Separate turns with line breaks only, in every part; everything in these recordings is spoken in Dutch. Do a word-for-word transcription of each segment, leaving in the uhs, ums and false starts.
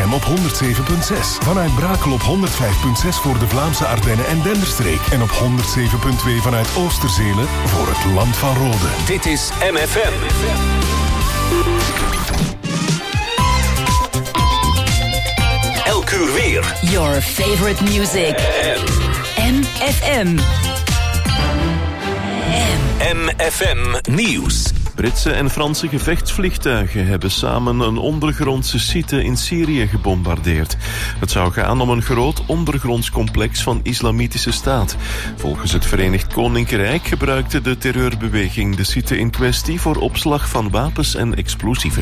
M op honderd zeven komma zes. Vanuit Brakel op honderd vijf komma zes voor de Vlaamse Ardennen en Denderstreek. En op honderd zeven komma twee vanuit Oosterzelen voor het Land van Rode.
Dit is M F M. Elk uur weer.
Your favorite music. M F M.
M F M Nieuws.
Britse en Franse gevechtsvliegtuigen hebben samen een ondergrondse site in Syrië gebombardeerd. Het zou gaan om een groot ondergronds complex van Islamitische Staat. Volgens het Verenigd Koninkrijk gebruikte de terreurbeweging de site in kwestie voor opslag van wapens en explosieven.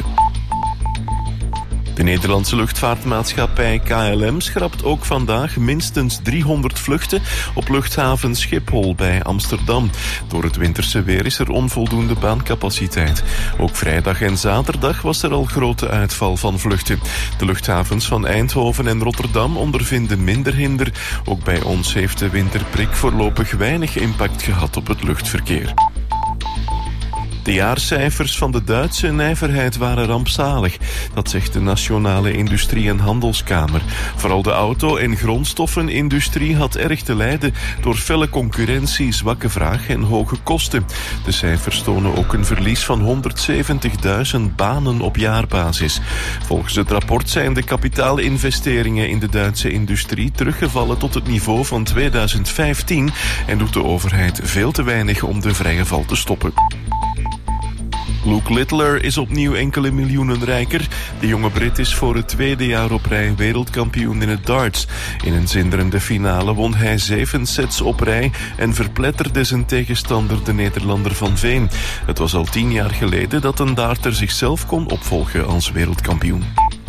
De Nederlandse luchtvaartmaatschappij K L M schrapt ook vandaag minstens driehonderd vluchten op luchthaven Schiphol bij Amsterdam. Door het winterse weer is er onvoldoende baancapaciteit. Ook vrijdag en zaterdag was er al grote uitval van vluchten. De luchthavens van Eindhoven en Rotterdam ondervinden minder hinder. Ook bij ons heeft de winterprik voorlopig weinig impact gehad op het luchtverkeer. De jaarcijfers van de Duitse nijverheid waren rampzalig. Dat zegt de Nationale Industrie- en Handelskamer. Vooral de auto- en grondstoffenindustrie had erg te lijden door felle concurrentie, zwakke vraag en hoge kosten. De cijfers tonen ook een verlies van honderdzeventigduizend banen op jaarbasis. Volgens het rapport zijn de kapitaalinvesteringen in de Duitse industrie teruggevallen tot het niveau van tweeduizend vijftien en doet de overheid veel te weinig om de vrije val te stoppen. Luke Littler is opnieuw enkele miljoenen rijker. De jonge Brit is voor het tweede jaar op rij wereldkampioen in het darts. In een zinderende finale won hij zeven sets op rij en verpletterde zijn tegenstander, de Nederlander Van Veen. Het was al tien jaar geleden dat een darter zichzelf kon opvolgen als wereldkampioen.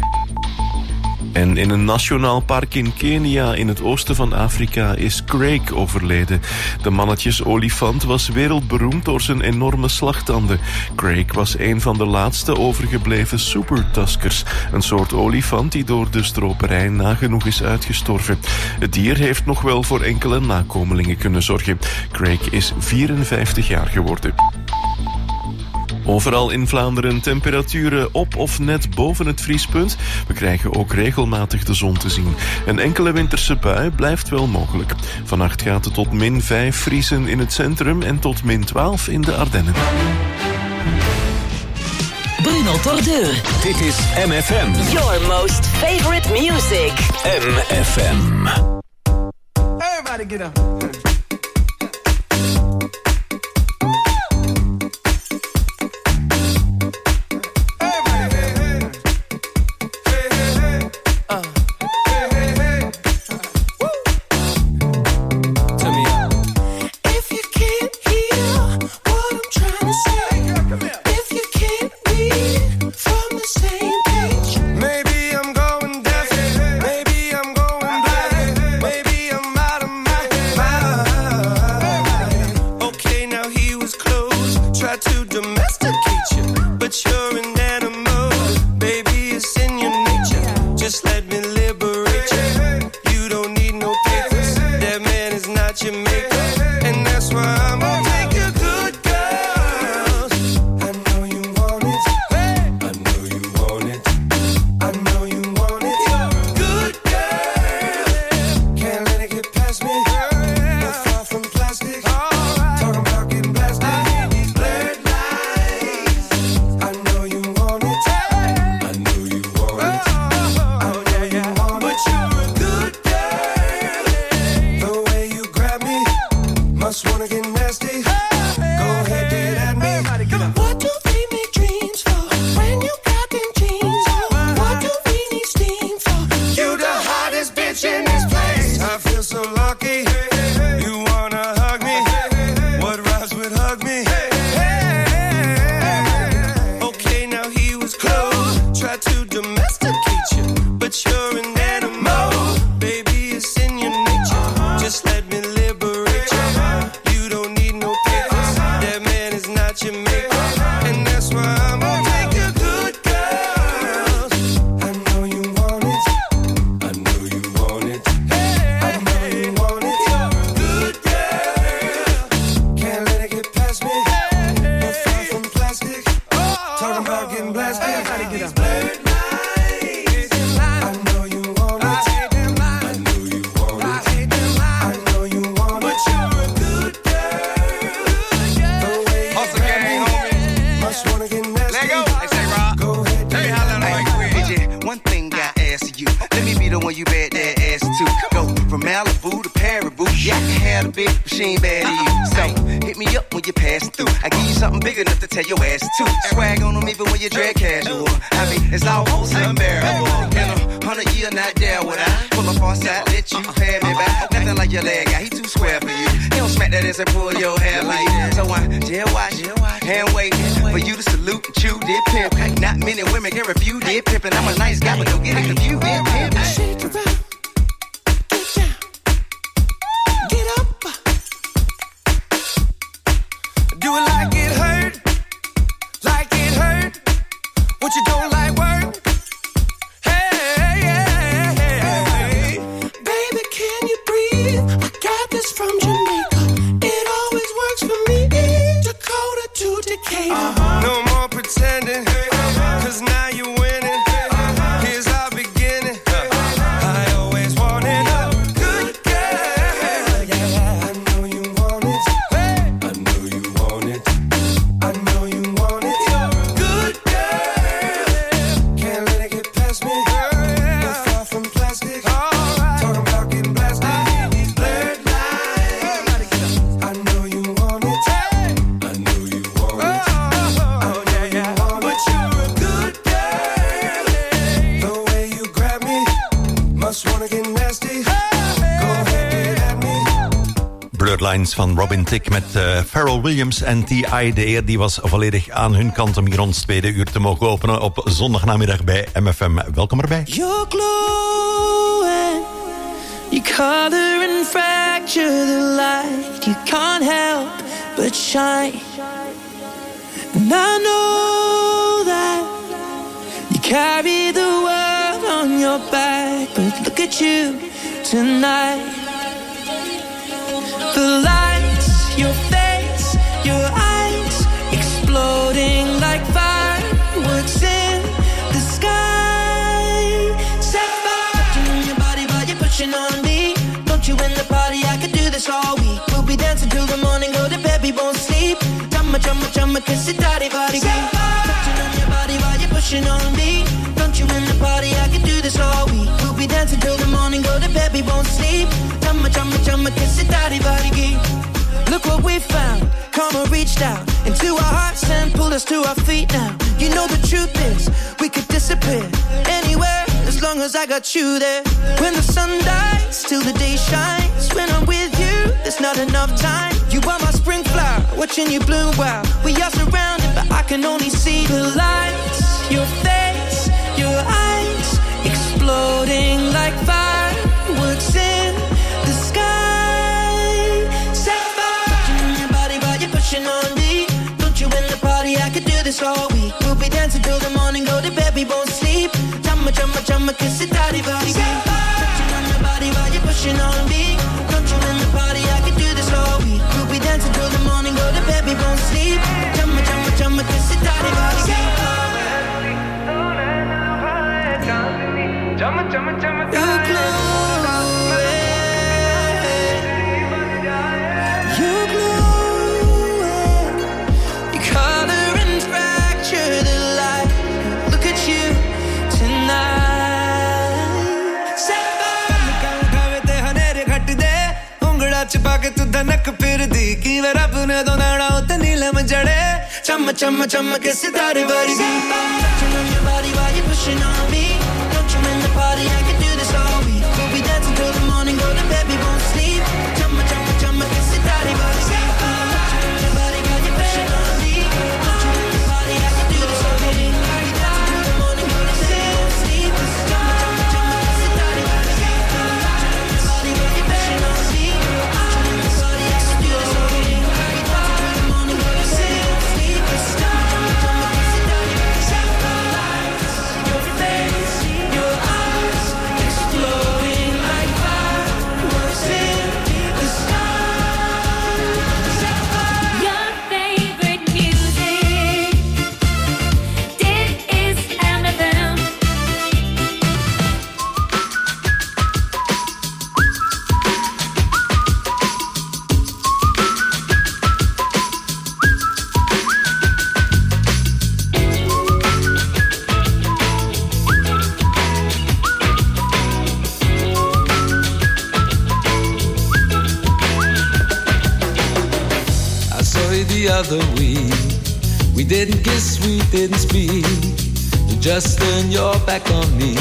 En in een nationaal park in Kenia, in het oosten van Afrika, is Craig overleden. De mannetjesolifant was wereldberoemd door zijn enorme slagtanden. Craig was een van de laatste overgebleven supertuskers, een soort olifant die door de stroperij nagenoeg is uitgestorven. Het dier heeft nog wel voor enkele nakomelingen kunnen zorgen. Craig is vierenvijftig jaar geworden. Overal in Vlaanderen temperaturen op of net boven het vriespunt. We krijgen ook regelmatig de zon te zien. Een enkele winterse bui blijft wel mogelijk. Vannacht gaat het tot min vijf vriezen in het centrum en tot min twaalf in de Ardennen.
Bruno Tordeur.
Dit is M F M.
Your most favorite music.
M F M.
Everybody get up. fling got ass to you. Let me be the one you bet that ass to. Go from Malibu to Paribu. Yeah, I can have a big machine bad to you. So hit me up when you're passing through. I give you something big enough to tell your ass to. Swag on them even when you drag casual. I mean, it's almost unbearable. In a hundred year, not there would I pull up on side, let you pay me back. Nothing like your leg guy, he too square for you. He don't smack that ass and pull your hair like that. So I jail watch, hand wait for you to salute and chew did pimp. Not many women can refuse did pimpin'. I'm a nice guy, but don't get it confused. Did pimp. Shake it around, get down, get up. Do it like it hurt, like it hurt. What you don't like work. Hey, hey, hey, hey. Baby, can you breathe? I got this from Jamaica. It always works for me. Dakota to Decatur. Uh-huh. No more pretending, cause now you're winning. Here's our beginning. I always wanted a good girl. I know you want it. I know you want it. I know you want it. Good girl. Can't let it get past me. We're far from plastic. Talking about getting blasted. Blurred lines. I know you want it. I know you want it. I know you want it. But you're a good girl. The way you grab me, must wanna get nasty. Go ahead, get at me.
Blurred Lines van Robin Thicke met uh, Pharrell Williams en T I De eer die was volledig aan hun kant om hier ons tweede uur te mogen openen op zondagnamiddag bij M F M. Welkom erbij.
You're glowing, you color and fracture the light. You can't help but shine. And I know that you carry the world on your back. But look at you tonight. The lights, your face, your eyes, exploding like fireworks in the sky. Set fire to your body while you're pushing on me. Don't you in the party, I could do this all week. We'll be dancing till the morning, go to bed, we won't sleep. Chumma, chumma, chumma, kiss it, daddy, body, set fire. Touching on your body while you're pushing on me. Don't you in the party, I could do this all week. We'll be dancing till the morning, go to bed, we won't sleep. Chumma, chumma, chumma, kiss it, daddy, body, gee. Look what we found. Karma reached out into our hearts and pulled us to our feet now. You know the truth is, we could disappear anywhere as long as I got you there. When the sun dies, till the day shines. When I'm with you, there's not enough time. You are my spring flower, watching you bloom wild. We are surrounded, but I can only see the lights. Your face, your eyes, exploding like fireworks in the sky. Set fire touching your body while you're pushing on me. Don't you in the party, I could do this all week. We'll be dancing till the morning, go to bed, we won't sleep. Chumma, chumma, chumma, kiss it, daddy, body. Touching on your body while you're pushing on me. Don't you in the party, I could do this all week. We'll be dancing till the morning, go to bed, we won't sleep. Chumma, chumma, chumma, kiss it, daddy, body. You're glowing, you're glowing. You color and fracture the light. Look at you tonight. Set fire.
छुपा के तू धनक फिर दी की वर अपने दो नाड़ा उते नीलम जड़े चम चम चम के सितारे वर्गी
Touching on your body while you're pushing on me. Don't you in the party, I can do this all week. We'll be dancing till the morning, go to bed, we won't sleep. Chumma, chumma, chumma, kiss it, daddy, body. Touching on your body while you're pushing on me. Don't you in the party, I can do this all week. We'll be dancing till the morning, go to bed, we won't sleep. Chumma, chumma, chumma, kiss it, daddy, body. Touching on your body while you're pushing on me. Don't you in the party, I can do this all week. We'll be dancing till the morning, go to bed, we won't sleep. Chumma, chumma, chumma, kiss it, daddy, body. Your face.
other. We we didn't kiss, we didn't speak. You just turned your back on me.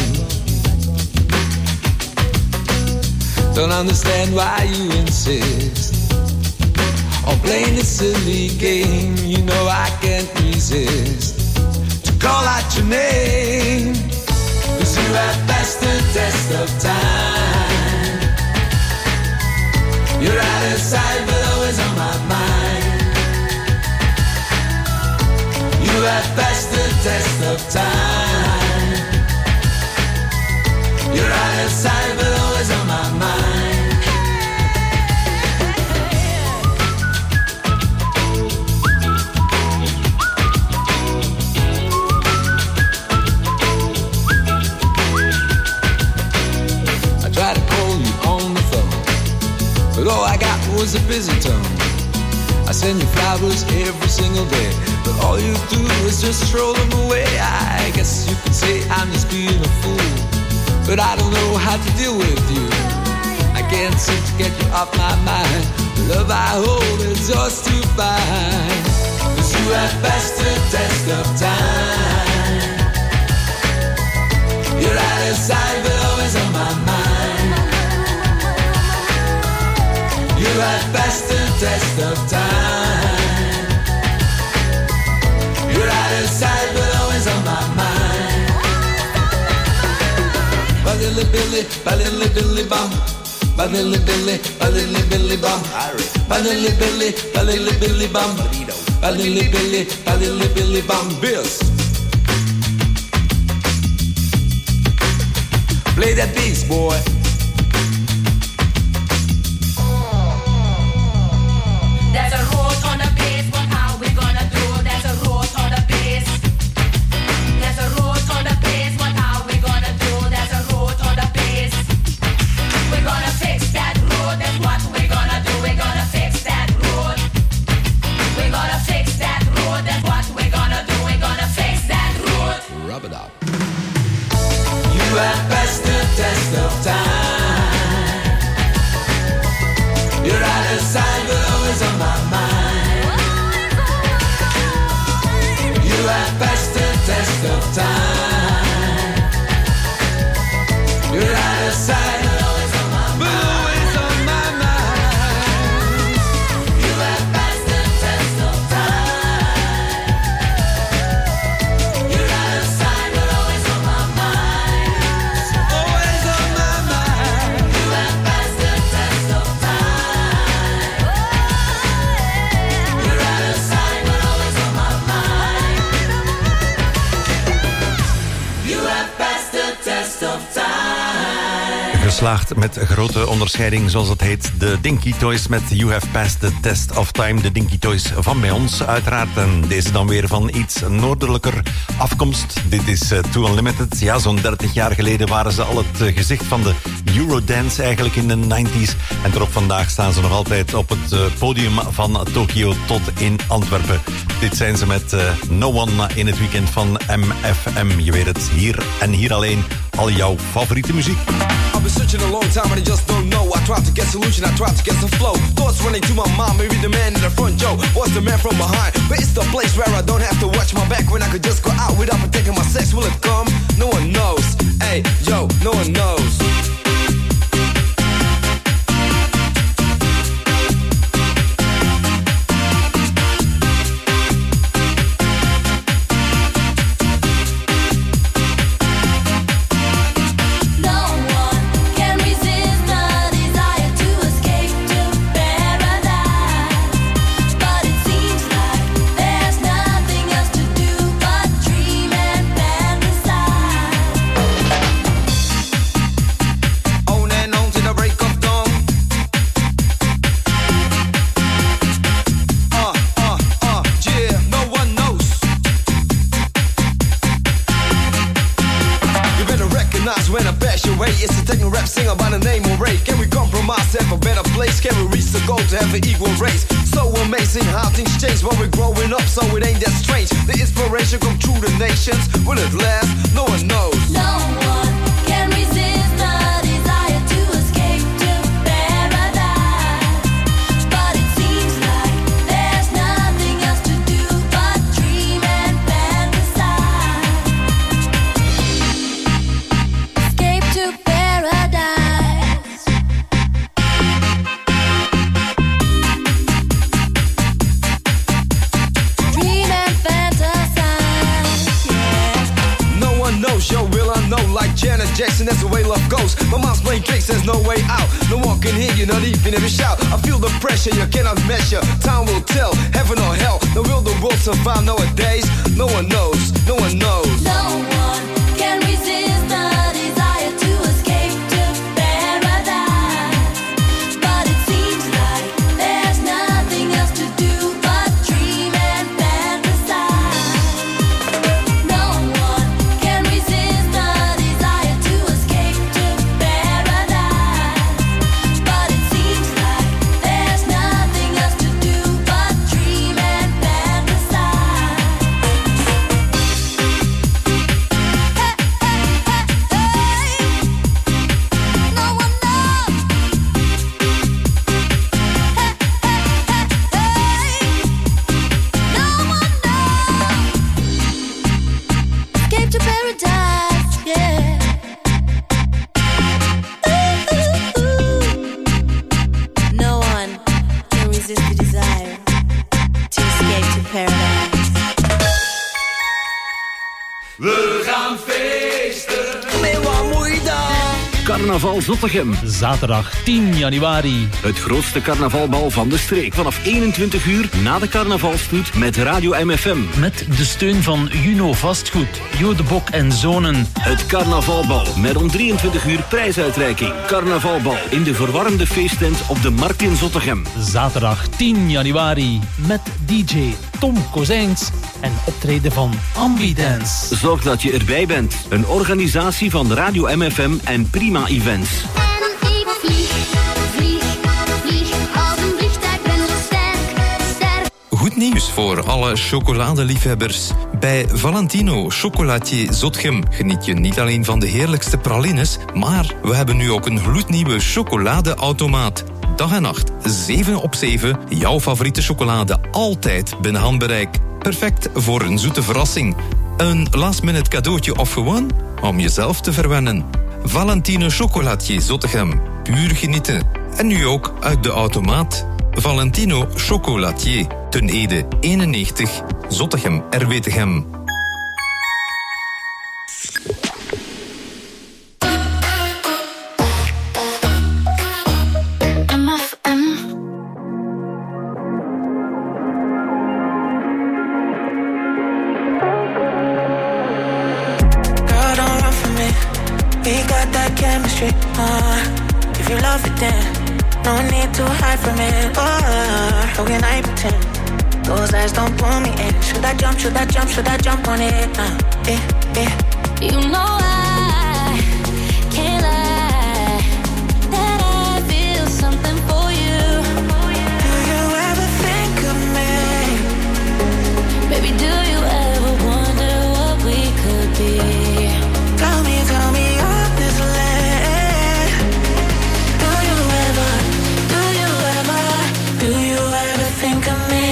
Don't understand why you insist on playing this silly game. You know I can't resist to call out your name, 'cause you have passed the test of time. You're out of sight but always on my mind. You have passed the test of time. You're out of sight but always on my mind. I tried to call you on the phone, but all I got was a busy tone. I send you flowers every single day, but all you do is just throw them away. I guess you could say I'm just being a fool, but I don't know how to deal with you. I can't seem to get you off my mind. The love I hold is yours to find, 'cause you have passed the test of time. You're out of sight but always on my mind. You have passed the test of time. You're out of sight but always on my mind. Ba-lily billy, ba-lily billy bum. Ba-lily billy, ba-lily billy bum. Ba-lily billy, ba-lily billy bum. Ba-lily billy, ba-lily billy bum. Bills. Play that bass, boy.
There's a road on the base, what are we gonna do? There's a road on the base. There's a road on the base, what are we gonna do? There's a road on the base. We're gonna fix that road, that's what we're gonna do. We're gonna fix that road. We're gonna fix that road, that's what we're gonna do. We're gonna fix that road.
Rub it up. You have passed the test of time. You're out of sight but always on my mind. You have passed the test of time. You're out of sight but always on my mind. But always on my mind. You have passed the test of time. You're out of sight but always on my mind. Always on my mind. You have passed the test of time. You're out of sight but always on my mind. You have passed the test of time.
Geslaagd met grote onderscheiding, zoals het heet. De Dinky Toys met You Have Passed the Test of Time. De Dinky Toys van bij ons, uiteraard. En deze dan weer van iets noordelijker afkomst. Dit is uh, Too Unlimited. Ja, zo'n dertig jaar geleden waren ze al het uh, gezicht van de Eurodance eigenlijk in de negentig. En tot op vandaag staan ze nog altijd op het uh, podium van Tokio tot in Antwerpen. Dit zijn ze met uh, No One in het weekend van M F M. Je weet het, hier en hier alleen al jouw favoriete muziek.
I've been searching a long time and I just don't know. I tried to get solution, I tried to get some flow. Thoughts running to my mind, maybe the man in the front, Joe was the man from behind. But it's the place where I don't have to watch my back, when I could just go out without protecting my sex. Will it come? No one knows. Hey, yo, no one knows. It's a techno rap singer by the name of Ray. Can we compromise, have a better place? Can we reach the goal to have an equal race? So amazing how things change when we're growing up, so it ain't that strange. The inspiration come through the nations. Will it last? No one knows.
No one can resist the desire to escape to paradise. But it seems like there's nothing else
love goes. My mind's playing tricks, there's no way out. No one can hear you, not even if you shout. I feel the pressure you cannot measure. Time will tell, heaven or hell. Now will the world survive nowadays? No one knows, no one knows.
No one can resist the desire to escape to paradise. But it seems like there's nothing else to do but dream and fantasize. No one can resist the desire to escape to paradise. But it seems like there's nothing else to do but dream and fantasize. No one knows. No one knows. Escape to paradise, yeah. No one can resist the desire to escape to paradise.
We gaan feesten.
Met wat moeite.
Carnaval Zottegem.
Zaterdag tien januari.
Het grootste carnavalbal van de streek. Vanaf eenentwintig uur na de carnavalstoet met Radio M F M.
Met de steun van Juno Vastgoed, Jo de Bok en Zonen.
Het carnavalbal met om drieëntwintig uur prijsuitreiking. Carnavalbal in de verwarmde feesttent op de Markt in Zottegem.
Zaterdag tien januari. Met D J Tom Kozijns en optreden van Ambidance.
Zorg dat je erbij bent. Een organisatie van Radio M F M en Prima Events.
En ik vlieg, vlieg, vlieg als een vliegtuig, ben zo sterk, sterk.
Goed nieuws voor alle chocoladeliefhebbers. Bij Valentino Chocolatier Zotgem geniet je niet alleen van de heerlijkste pralines, maar we hebben nu ook een gloednieuwe chocoladeautomaat. Dag en nacht, zeven op zeven, jouw favoriete chocolade altijd binnen handbereik. Perfect voor een zoete verrassing. Een last-minute cadeautje of gewoon om jezelf te verwennen. Valentino Chocolatier Zottegem. Puur genieten. En nu ook uit de automaat. Valentino Chocolatier. Ten Ede eenennegentig. Zottegem R W Tegem.
Girl, don't run from me. We got that chemistry. Uh, if you love it, then no need to hide from it. Oh, how can I pretend? Those eyes don't pull me in. Should I jump? Should I jump? Should I jump on it? Uh, eh, eh.
You know I can't lie that I feel something for you.
Do you ever think of me?
Baby, do you ever wonder what we could be?
Tell me, tell me honestly. Do you ever, do you ever, do you ever think of me?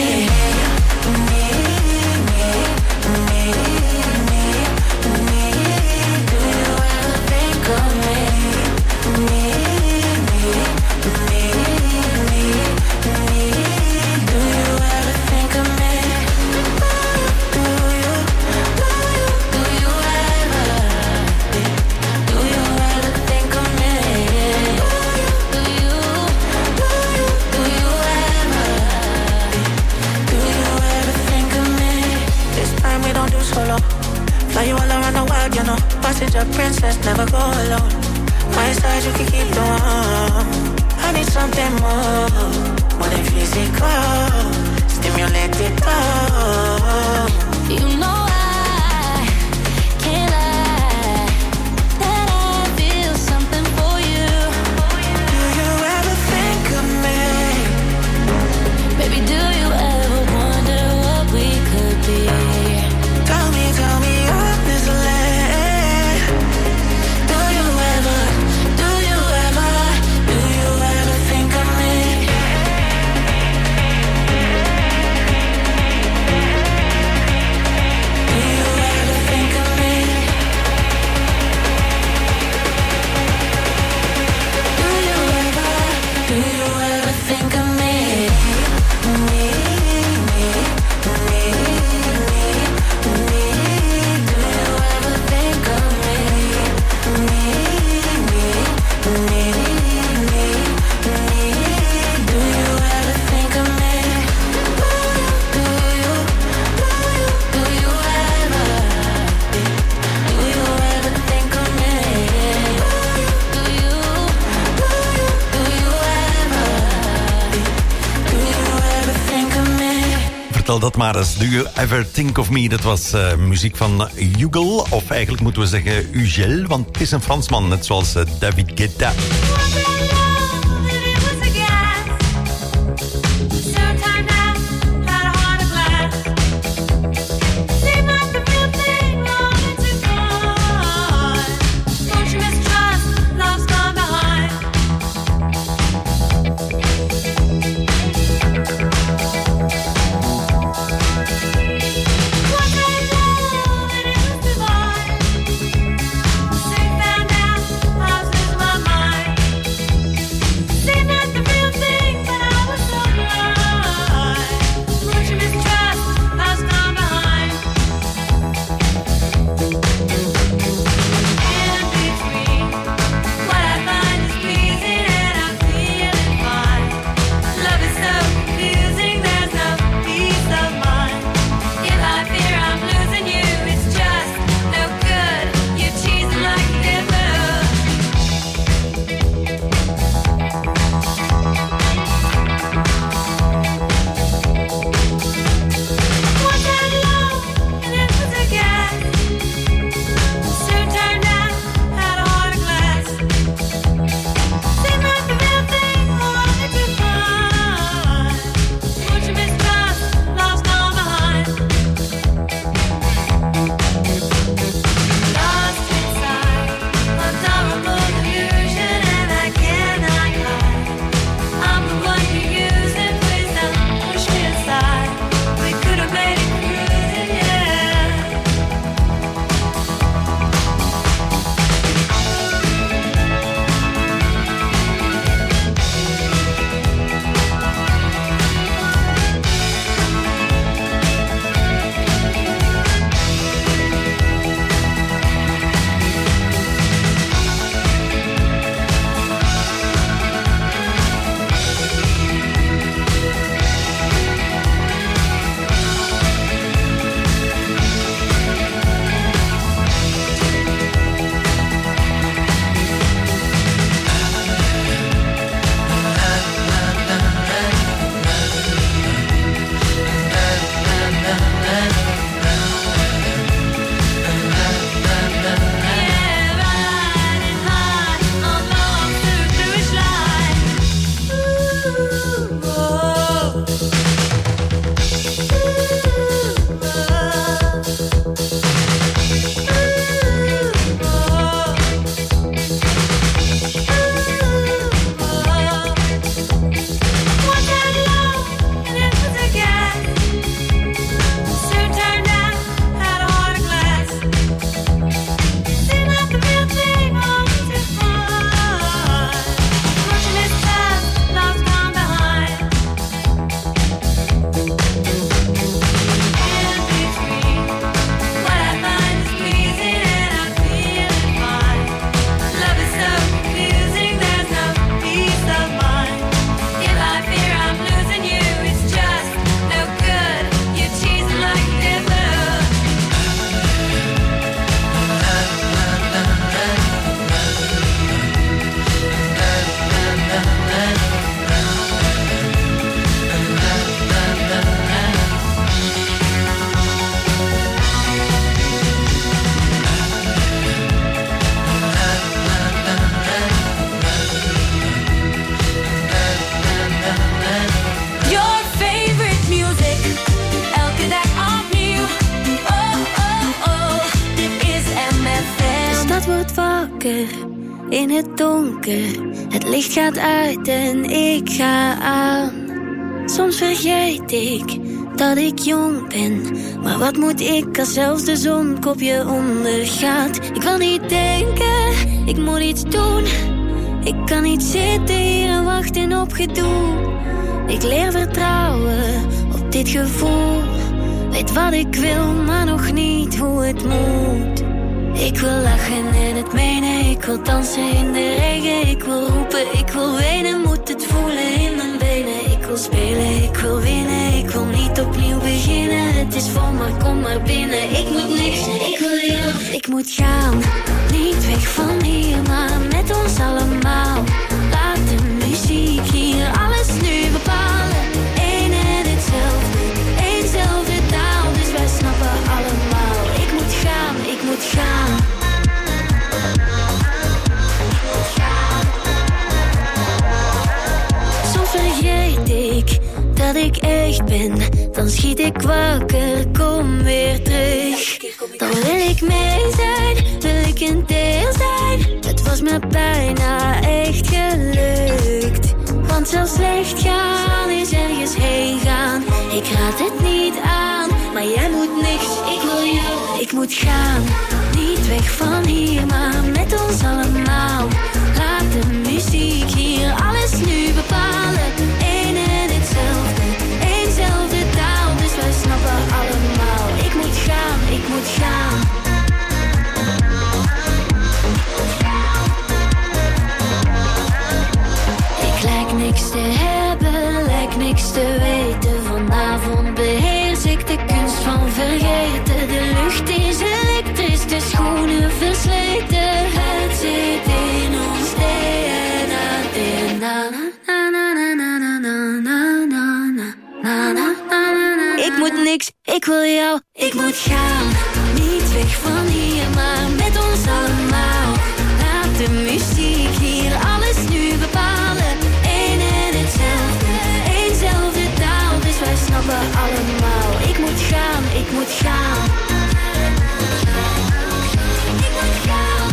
Me, me, me, me, me. Do
vertel dat maar eens. Do you ever think of me? Dat was uh, muziek van Hugo, of eigenlijk moeten we zeggen Ugel, want het is een Fransman, net zoals uh, David Guetta.
in het donker. Het licht gaat uit en ik ga aan. Soms vergeet ik dat ik jong ben. Maar wat moet ik als zelfs de zon op je ondergaat? Ik wil niet denken, ik moet iets doen. Ik kan niet zitten hier en wachten op gedoe. Ik leer vertrouwen op dit gevoel. Weet wat ik wil, maar nog niet hoe het moet. Ik wil lachen en het menen. Ik wil dansen in de regen. Ik wil roepen, ik wil wenen. Moet het voelen in mijn benen. Ik wil spelen, ik wil winnen. Ik wil niet opnieuw beginnen. Het is vol, maar kom maar binnen. Ik moet niks, ik wil hier. Ik moet gaan, niet weg van hier, maar met ons allemaal. Laat de muziek hier alles nu bepalen. Eén en hetzelfde, eenzelfde. dat ik echt ben, dan schiet ik wakker, kom weer terug. Dan wil ik mee zijn, wil ik een deel zijn. Het was me bijna echt gelukt. Want zelfs slecht gaan is ergens heen gaan. Ik raad het niet aan, maar jij moet niks. Ik wil jou, ik moet gaan. Niet weg van hier, maar met ons allemaal. Laat de muziek hier alles nu bepalen. Eén en hetzelfde, éénzelfde taal. Dus wij snappen allemaal. Ik moet gaan, ik moet gaan. Ik lijk niks te hebben, lijk niks te weten. Vanavond beheers ik de kunst van vergeten. De lucht is elektrisch, de schoenen versleten. Het zit in ons D N A. D N A. Na, na, na, na, na, na, na, na, na, na, na. Ik moet niks, ik wil jou, ik moet gaan. Niet weg van hier, maar met ons allemaal. Laat de muziek hier alles nu bepalen. Eén en hetzelfde, éénzelfde taal. Dus wij snappen allemaal. Ik moet gaan, ik moet gaan. Ik moet gaan.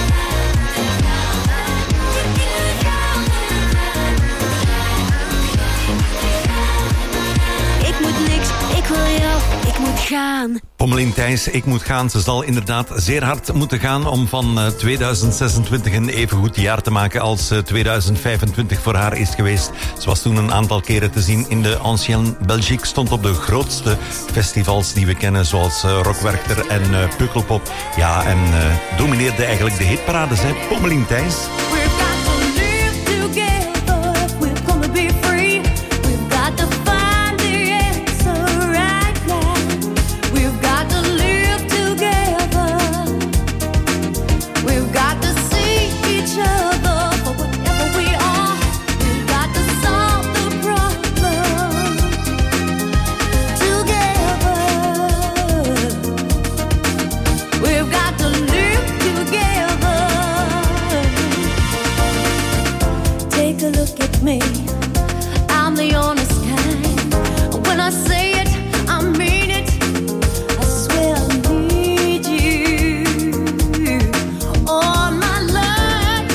Ik moet niks, ik wil jou, ik moet gaan.
Pommelien Thijs, ik moet gaan. Ze zal inderdaad zeer hard moeten gaan om van uh, tweeduizend zesentwintig een even goed jaar te maken als uh, tweeduizend vijfentwintig voor haar is geweest. Ze was toen een aantal keren te zien in de Ancienne Belgique, stond op de grootste festivals die we kennen, zoals uh, Rock Werchter en uh, Pukkelpop. Ja, en uh, domineerde eigenlijk de hitparades, hè. Pommelien Thijs.
Me, I'm the honest kind. When I say it, I mean it. I swear I need you all my life.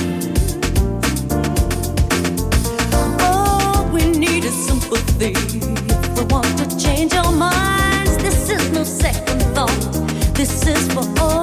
All we need is sympathy. If we want to change our minds, this is no second thought. This is for all.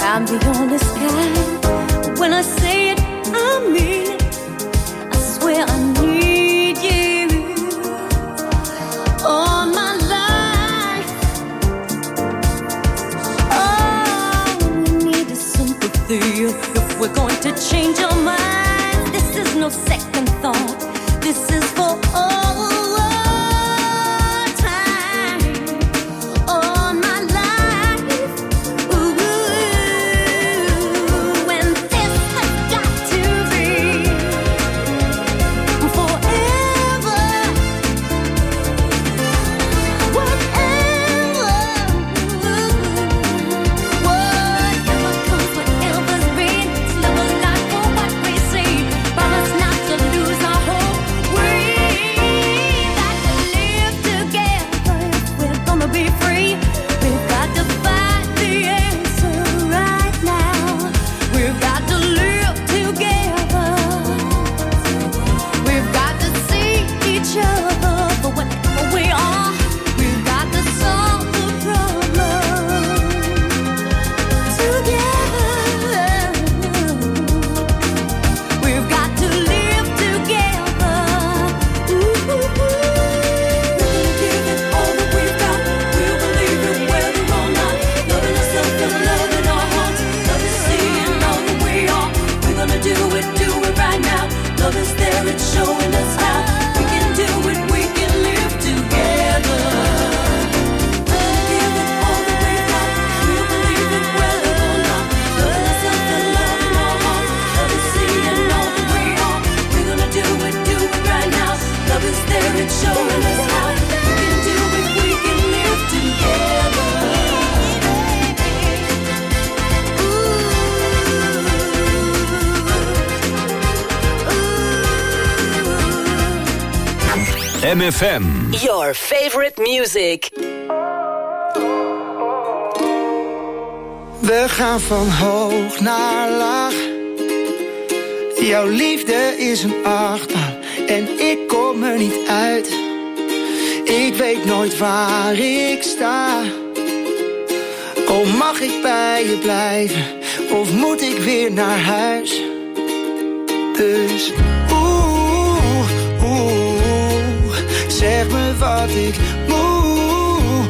I'm the honest kind. When I say it, I mean it. I swear I need you all my life. Oh, we need the sympathy if we're going to change our minds. This is no second thought. This is for all.
M F M.
Your favorite music.
We gaan van hoog naar laag. Jouw liefde is een achtbaan en ik kom er niet uit. Ik weet nooit waar ik sta. Oh, mag ik bij je blijven of moet ik weer naar huis? Dus oeh, oeh, zeg me wat ik moet.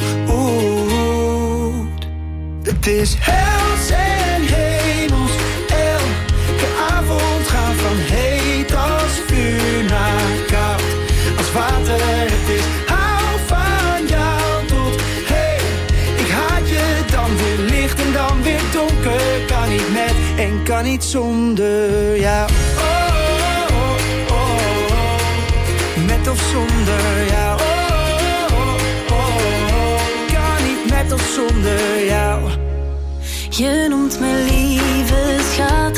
Het is hels en hemels, elke avond gaan van heet als vuur naar koud als water. Het is hou van jou tot hey, ik haat je, dan weer licht en dan weer donker. Kan niet met en kan niet zonder jou. Oh, oh, oh, oh. Met of zonder jou. Oh, oh, oh. Kan niet met of zonder jou.
Je noemt me lieve schat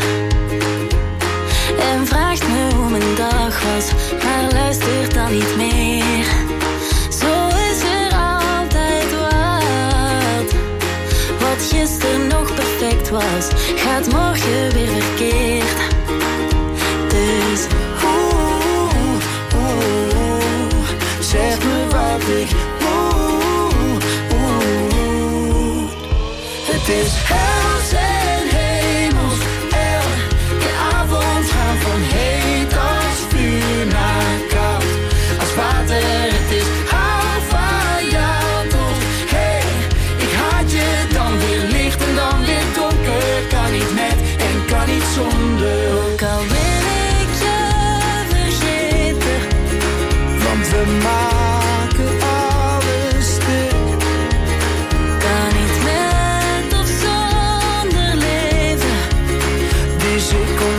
en vraagt me hoe mijn dag was, maar luistert dan niet meer. Zo is er altijd wat. Wat gisteren nog perfect was, gaat morgen weer verkeerd. Dus
oeh, oeh, zeg me wat ik moet. Oeh, het is hels en hemels, elke avond gaan van heet als vuur naar koud als water. Het is hou van jou tot hey, ik haat je, dan weer licht en dan weer donker. Kan niet met en kan niet zonder.
Ook al wil ik je vergeten,
want we maken alles stuk.
Kan niet met of zonder leven,
dus ik kom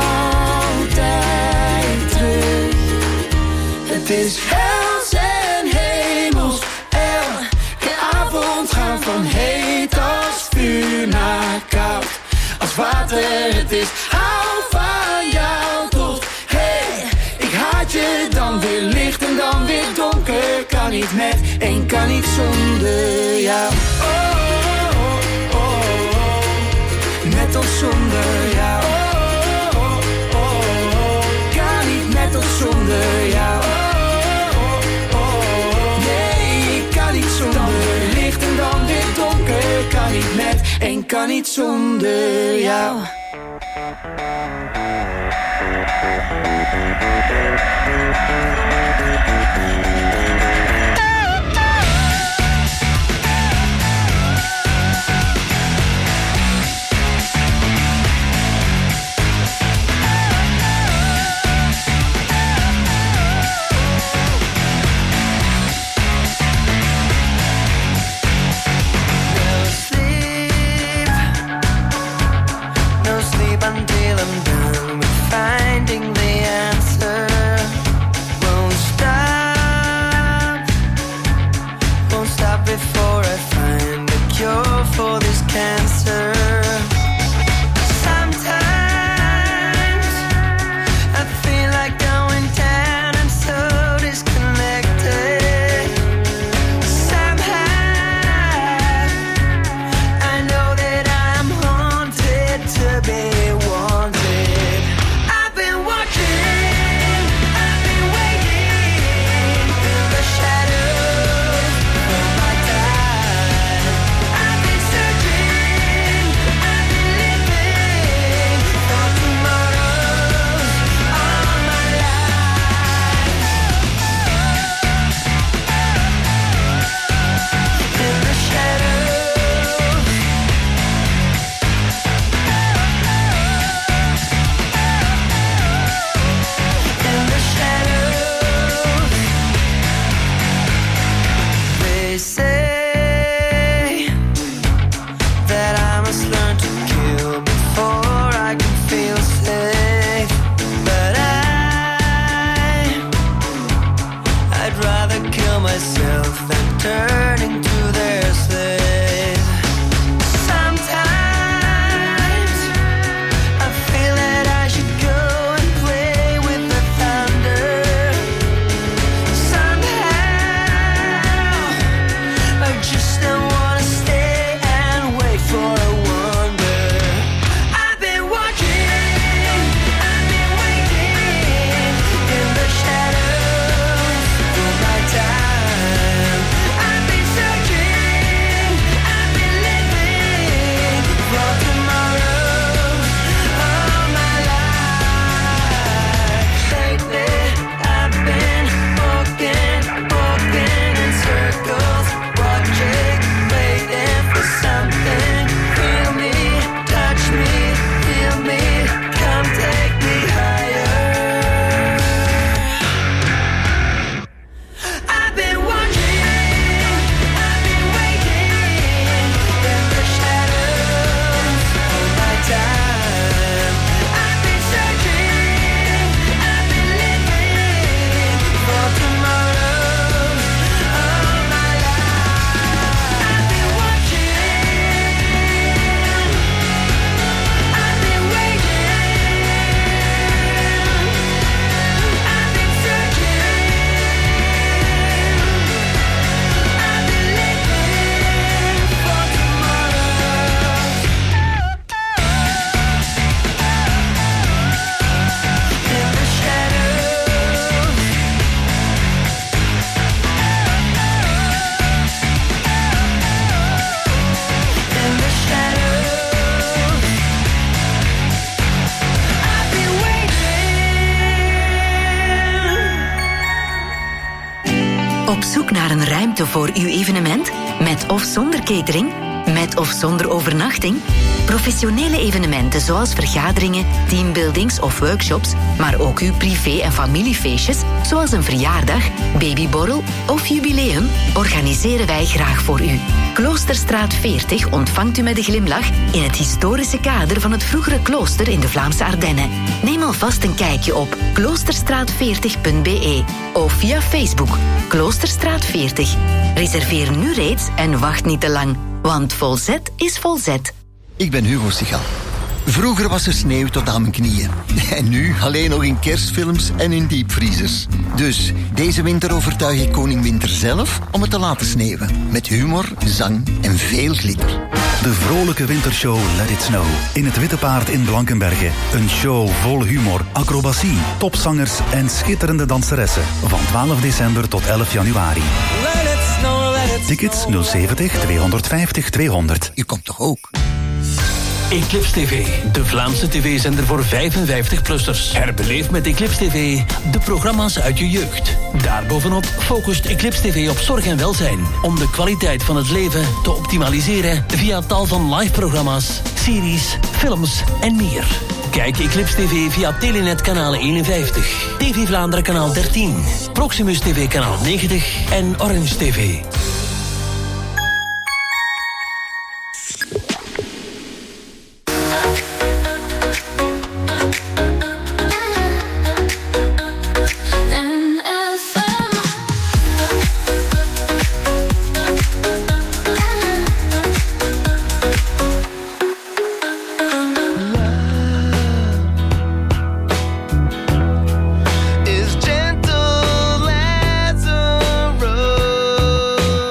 altijd terug. Het is hels en hemels, elke avond gaan van heet als vuur naar koud als water. Het is hou van jou tot hey, ik haat je, dan weer licht en dan weer donker. Kan niet met en kan niet zonder jou. Oh, oh, oh, oh. Met of zonder jou. Oh, oh, oh, oh. Kan niet met of zonder jou. Oh, oh, oh, oh. Nee, ik kan niet zonder licht en dan weer donker. Kan niet niet met en kan niet zonder jou.
Until I'm done with finding the answer. Won't stop, won't stop before I find a cure for this cancer. Sometimes I feel like going down and so disconnected. Somehow I know that I'm haunted to be.
Op zoek naar een ruimte voor uw evenement? Met of zonder catering? Met of zonder overnachting? Professionele evenementen zoals vergaderingen, teambuildings of workshops, maar ook uw privé- en familiefeestjes, zoals een verjaardag, babyborrel of jubileum, organiseren wij graag voor u. Kloosterstraat veertig ontvangt u met een glimlach in het historische kader van het vroegere klooster in de Vlaamse Ardennen. Neem alvast een kijkje op kloosterstraat veertig punt b e of via Facebook Kloosterstraat veertig. Reserveer nu reeds en wacht niet te lang, want Volzet is Volzet.
Ik ben Hugo Sigal. Vroeger was er sneeuw tot aan mijn knieën. En nu alleen nog in kerstfilms en in diepvriezers. Dus deze winter overtuig ik koning Winter zelf om het te laten sneeuwen. Met humor, zang en veel glitter.
De vrolijke wintershow Let It Snow. In het Witte Paard in Blankenberge. Een show vol humor, acrobatie, topzangers en schitterende danseressen. Van twaalf december tot elf januari.
Let it snow, let
Tickets nul zeventig tweehonderdvijftig tweehonderd.
Je komt toch ook?
Eclipse T V, de Vlaamse tv-zender voor vijfenvijftig-plussers. Herbeleef met Eclipse T V de programma's uit je jeugd. Daarbovenop focust Eclipse T V op zorg en welzijn. Om de kwaliteit van het leven te optimaliseren via tal van live-programma's, series, films en meer. Kijk Eclipse T V via Telenet kanaal eenenvijftig, T V Vlaanderen kanaal dertien, Proximus T V kanaal negentig en Orange T V.
Is gentle as a rose.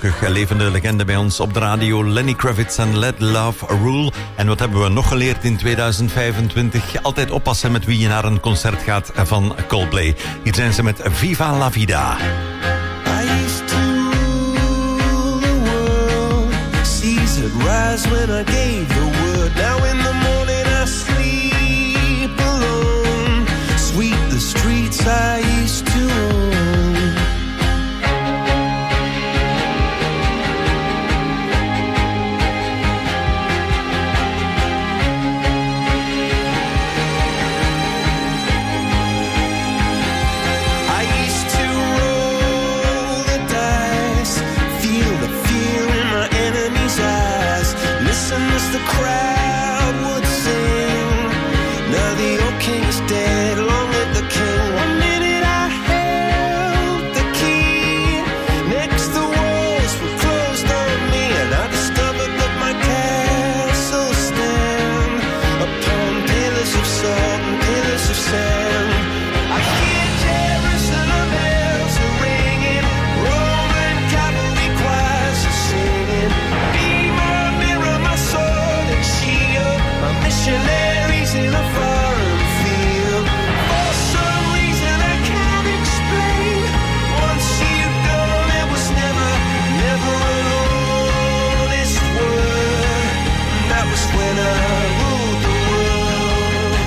eeuwig levende legende bij ons op de radio. Lenny Kravitz en Let Love Rule. En wat hebben we nog geleerd in tweeduizend vijfentwintig? Altijd oppassen met wie je naar een concert gaat van Coldplay. Hier zijn ze met Viva la Vida.
I used to rule the world. Seas would rise when I gave the word. Now in the morning I sleep alone. Sweep the streets I used to own. As the crowd would sing, now the old king is dead, long live the king. One minute I held the key, next the walls were closed on me, and I discovered that my castle stand upon pillars of salt and pillars of sand. I hear Jerusalem bells are ringing, Roman cavalry choirs are singing. Be my mirror, my sword and shield, my missionaries in a foreign field. For some reason I can't explain, once you've gone it was never, never an honest word. That was when I ruled the world.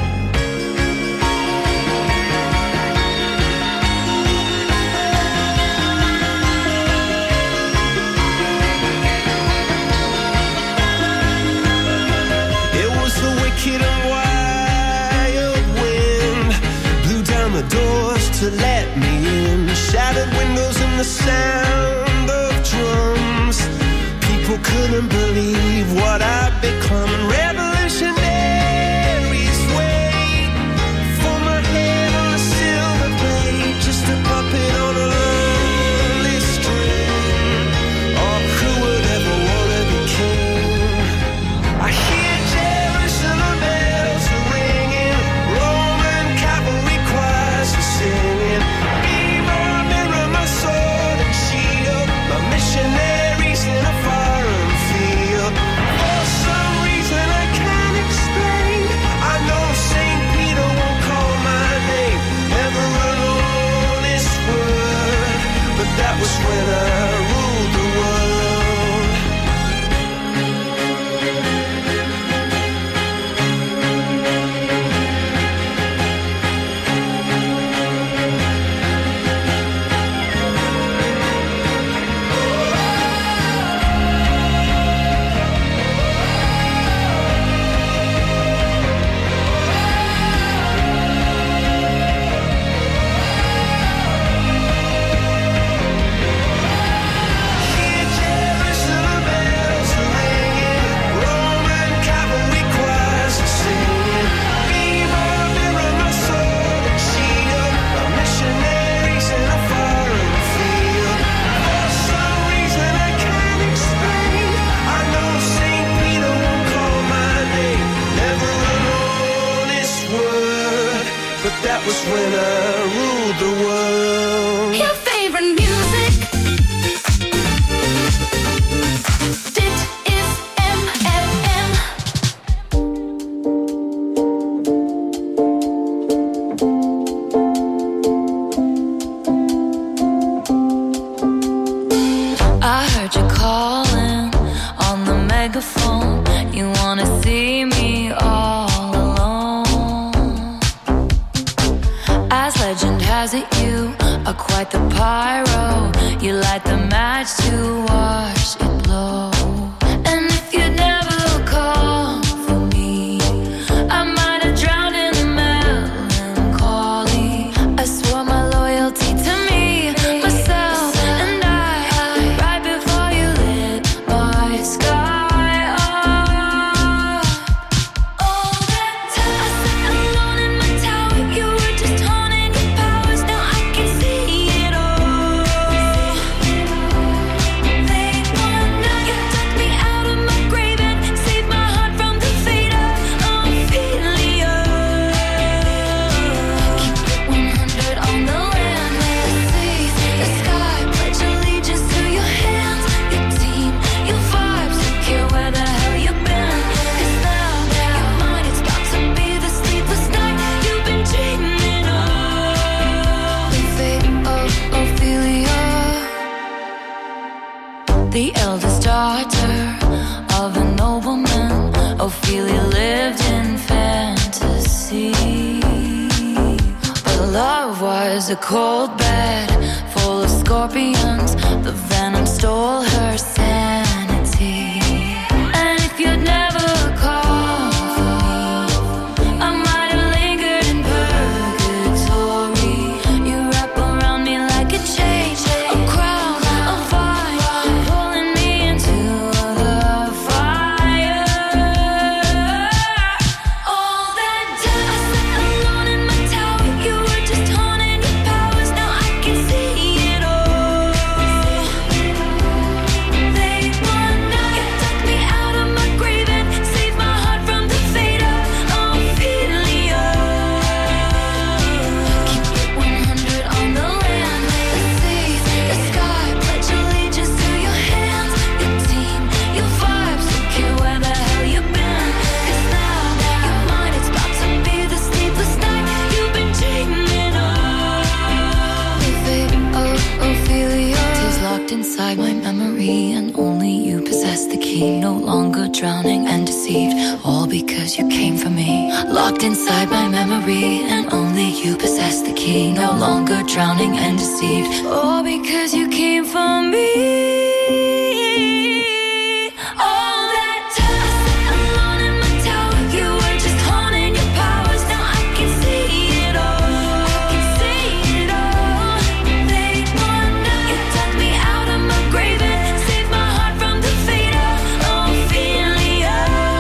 It was the wicked and wild wind, blew down the doors to let me in, shattered windows and the sound of drums. People couldn't believe what I'd become. Revolutionaries wait for my head on a silver plate, just a puppet on a lonely string. Oh, who would ever want to be king? I hear Jerusalem bells are ringing, Roman cavalry choirs are singing. Be my mirror, my sword and shield, my missionaries in a foreign field. For some reason I can't explain, I know Saint Peter won't call my name, never an honest word, but that was when I ruled the world. Hear Jerusalem bells are ringing, Roman cavalry choirs are singing. Be my mirror, my sword and shield, my missionaries in a foreign field. For some reason I can't explain, I know Saint Peter won't call my name, never an honest word, but that was when I ruled the world.
Your favorite music. Dit is M F M.
I heard you calling on the megaphone. You wanna see me all alone. As legend has it, you are quite the pyro. You light the match to watch it blow. And if you'd never call for me, I might have drowned in the melancholy. I swore my loyalty to me, myself, and I. Right before you lit my sky a cold bed full of scorpions. The venom stole her sanity. And if you'd never called for me, I might have lingered in purgatory. You wrap around me like a chain, a crown, a vine, pulling me into the fire. All that time I sat alone in my tower, you were just haunting your powers. Now I can see it all. Late one night, you took me out of my grave and saved my heart from the fate of Ophelia. Keep it one hundred on the land, the sea, the sky. Pledge allegiance to your hands, your team, your vibes. Don't care where the hell you've been, 'cause now you're mine. It's about to be the sleepless night you've been dreaming of. The fate of Ophelia is locked inside my memory, and only you possess the key. No longer drowning and deceived, all because you came for me. Locked inside my memory, and only you possess the key. No longer drowning and deceived, all because you came for me. All that time I sat alone in my tower, you were just haunting your powers. Now I can see it all. I can see it all. Late one night, you took me out of my grave and saved my heart from the fate of Ophelia.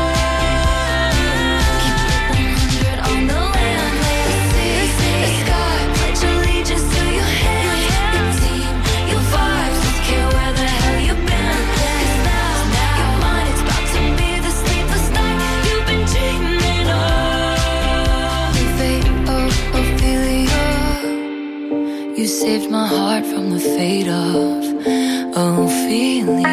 Keep it one hundred on the land, the sea, the sky. Pledge allegiance to your hands, your team, your vibes. Don't care where the hell you've been, 'cause now you're mine. It's about to be the sleepless night you've been dreaming of. The fate of Ophelia. You saved my heart from the fate of Ophelia.